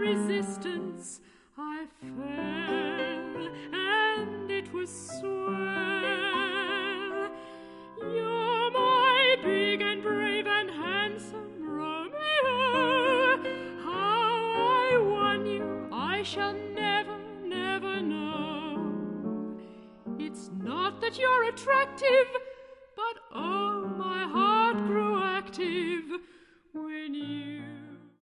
resistance, I fell, and it was swell. You're my big and brave and handsome Romeo. How I won you, I shall never, never know. It's not that you're attractive, but oh, my heart grew active when you